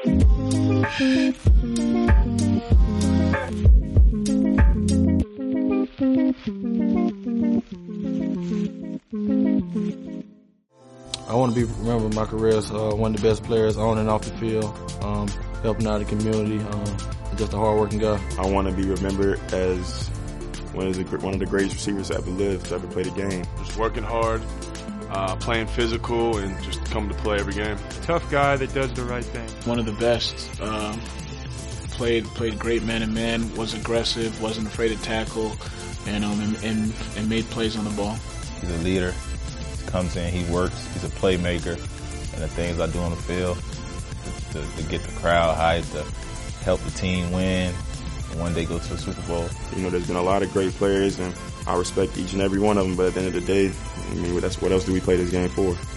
I want to be remembered in my career as one of the best players on and off the field, helping out the community, just a hard-working guy. I want to be remembered as one of the greatest receivers to ever live, to ever play the game. Just working hard, playing physical, and just coming to play every game. Tough guy that does the right thing. One of the best. Played great man-to-man, was aggressive, wasn't afraid to tackle, and made plays on the ball. He's a leader. Comes in, he works, he's a playmaker, and the things I do on the field to get the crowd hyped, to help the team win, and one day go to the Super Bowl. You know, there's been a lot of great players, and I respect each and every one of them, but at the end of the day, I mean, what else do we play this game for?